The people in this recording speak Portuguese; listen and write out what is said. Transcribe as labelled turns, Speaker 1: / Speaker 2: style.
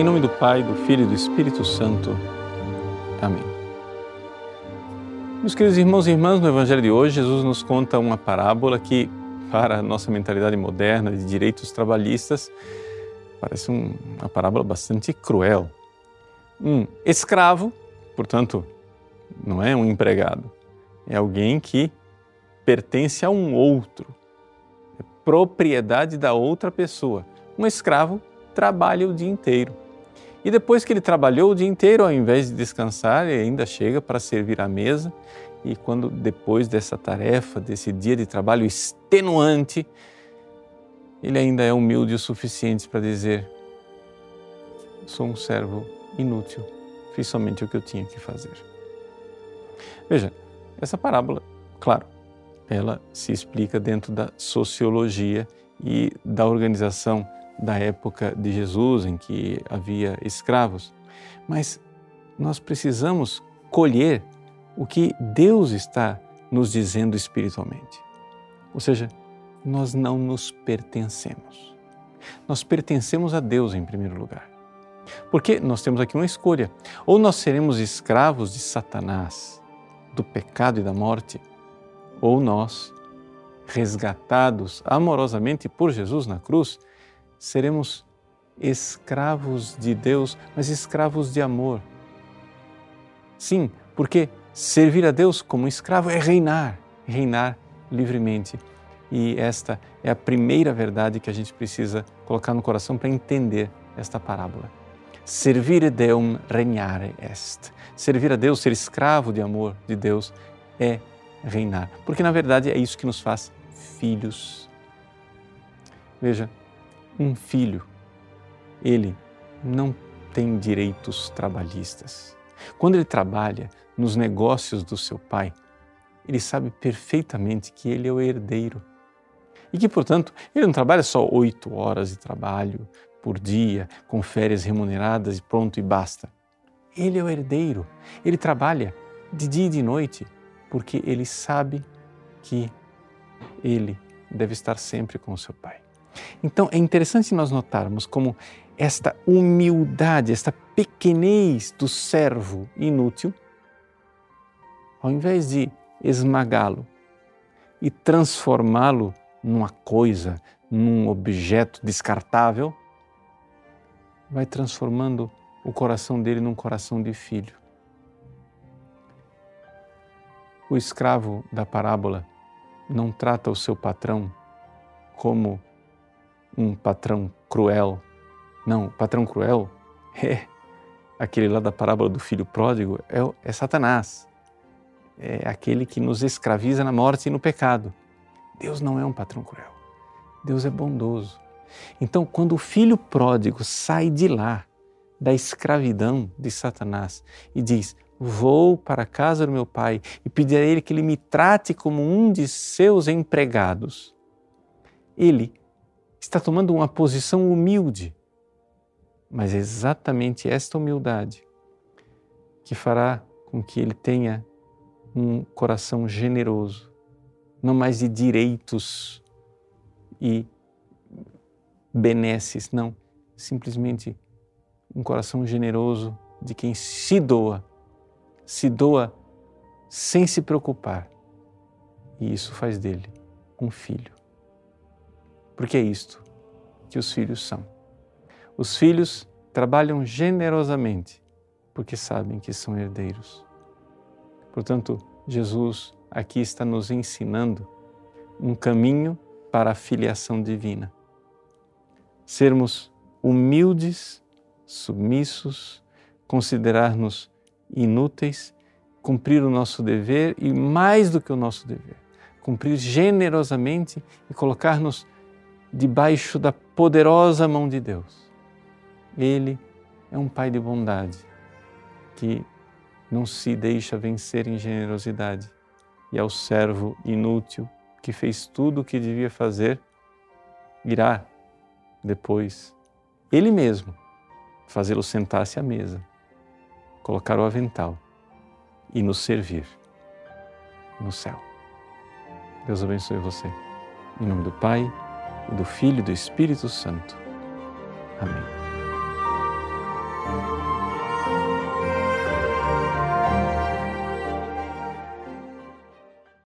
Speaker 1: Em nome do Pai, do Filho e do Espírito Santo. Amém. Meus queridos irmãos e irmãs, no Evangelho de hoje, Jesus nos conta uma parábola que, para a nossa mentalidade moderna de direitos trabalhistas, parece uma parábola bastante cruel. Um escravo, portanto, não é um empregado, é alguém que pertence a um outro, é propriedade da outra pessoa. Um escravo trabalha o dia inteiro. E depois que ele trabalhou o dia inteiro, ao invés de descansar, ele ainda chega para servir à mesa. E quando depois dessa tarefa, desse dia de trabalho extenuante, ele ainda é humilde o suficiente para dizer: sou um servo inútil, fiz somente o que eu tinha que fazer. Veja, essa parábola, claro, ela se explica dentro da sociologia e da organização da época de Jesus, em que havia escravos. Mas nós precisamos colher o que Deus está nos dizendo espiritualmente. Ou seja, nós não nos pertencemos. Nós pertencemos a Deus em primeiro lugar. Porque nós temos aqui uma escolha. Ou nós seremos escravos de Satanás, do pecado e da morte, ou nós, resgatados amorosamente por Jesus na cruz, seremos escravos de Deus, mas escravos de amor. Sim, porque servir a Deus como escravo é reinar livremente. E esta é a primeira verdade que a gente precisa colocar no coração para entender esta parábola. Servire Deum regnare est. Servir a Deus, ser escravo de amor de Deus é reinar. Porque na verdade é isso que nos faz filhos. Veja, um filho, ele não tem direitos trabalhistas. Quando ele trabalha nos negócios do seu pai, ele sabe perfeitamente que ele é o herdeiro. E que, portanto, ele não trabalha só 8 horas de trabalho por dia, com férias remuneradas e pronto e basta. Ele é o herdeiro. Ele trabalha de dia e de noite, porque ele sabe que ele deve estar sempre com o seu pai. Então, é interessante nós notarmos como esta humildade, esta pequenez do servo inútil, ao invés de esmagá-lo e transformá-lo numa coisa, num objeto descartável, vai transformando o coração dele num coração de filho. O escravo da parábola não trata o seu patrão como um patrão cruel. Não, o patrão cruel é aquele lá da parábola do filho pródigo, é Satanás. É aquele que nos escraviza na morte e no pecado. Deus não é um patrão cruel. Deus é bondoso. Então, quando o filho pródigo sai de lá, da escravidão de Satanás, e diz: vou para a casa do meu pai e pedir a ele que ele me trate como um de seus empregados, ele está tomando uma posição humilde. Mas é exatamente esta humildade que fará com que ele tenha um coração generoso, não mais de direitos e benesses, não, simplesmente um coração generoso de quem se doa sem se preocupar. E isso faz dele um filho. Porque é isto que os filhos são. Os filhos trabalham generosamente porque sabem que são herdeiros. Portanto, Jesus aqui está nos ensinando um caminho para a filiação divina. Sermos humildes, submissos, considerar-nos inúteis, cumprir o nosso dever e, mais do que o nosso dever, cumprir generosamente e colocar-nos debaixo da poderosa mão de Deus. Ele é um Pai de bondade que não se deixa vencer em generosidade, e ao servo inútil que fez tudo o que devia fazer, irá depois ele mesmo fazê-lo sentar-se à mesa, colocar o avental e nos servir no céu. Deus abençoe você. Em nome do Pai, e do Filho e do Espírito Santo. Amém.